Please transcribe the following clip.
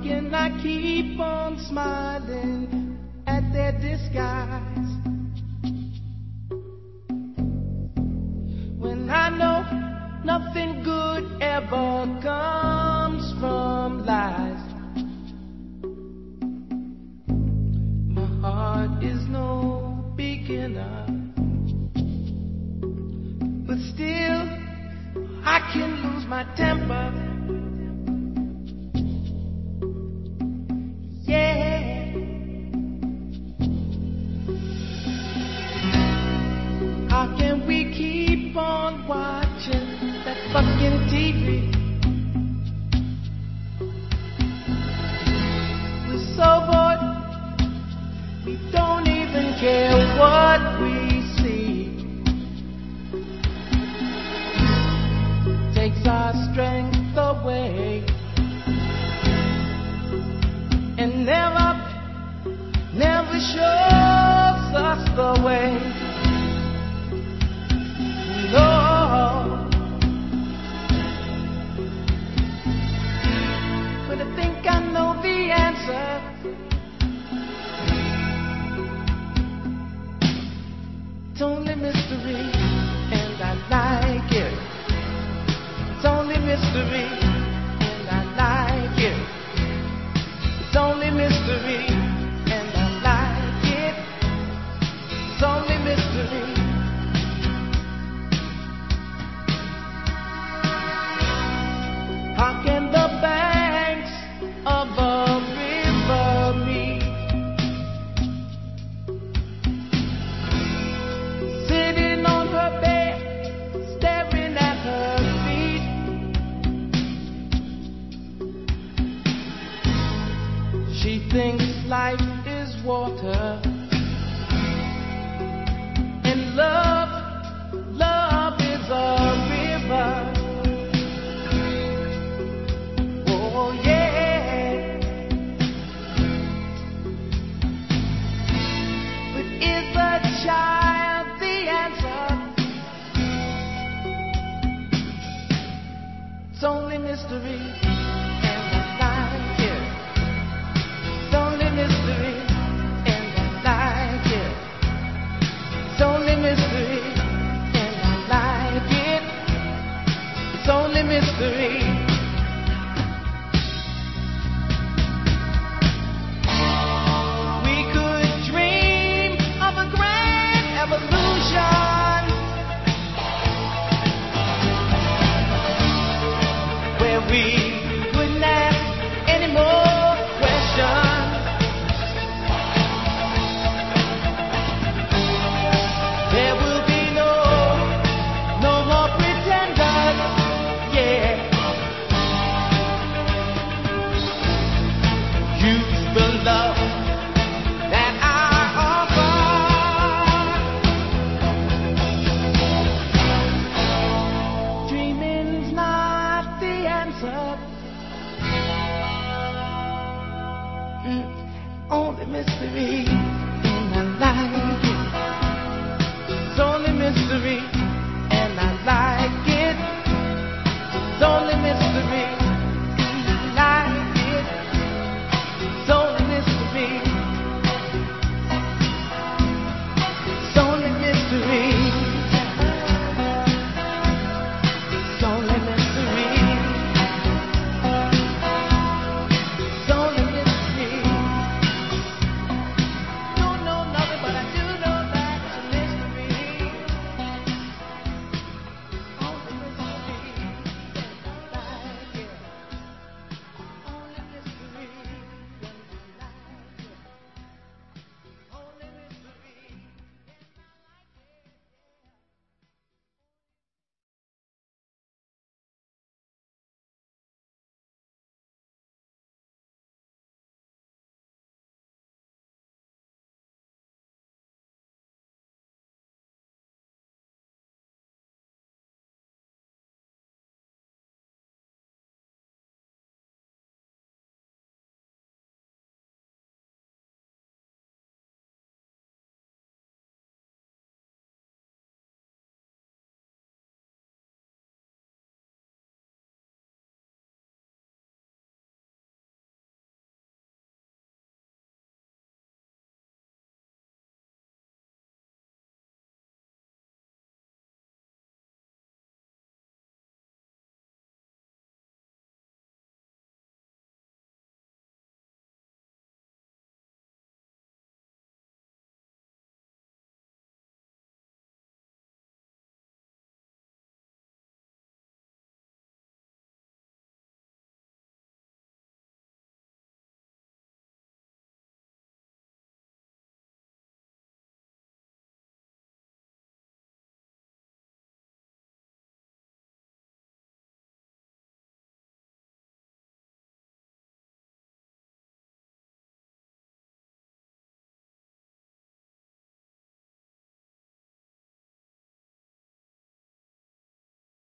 can I keep on smiling at their disguise when I know nothing good ever comes from lies? My heart is no beginner, but still I can lose my temper. Yeah. How can we keep on watching that fucking TV? We're so bored, we don't even care what we see. Takes our strength away and never shows us the way. No, but I think I know the answer. It's only mystery, and I like it. It's only mystery, and I like it. It's only mystery, and I like it. It's only mystery. How can the banks of a river meet? Sitting on her bed, staring at her feet. She thinks life is water, and love is a river. Oh yeah, but is a child the answer? It's only mystery, and I like it. It's only mystery, and I like it. It's only mystery, and I like it. It's only mystery.